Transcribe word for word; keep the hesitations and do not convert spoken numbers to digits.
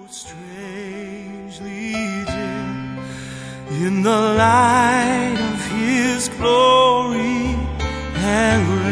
strangely dim in the light of his glory and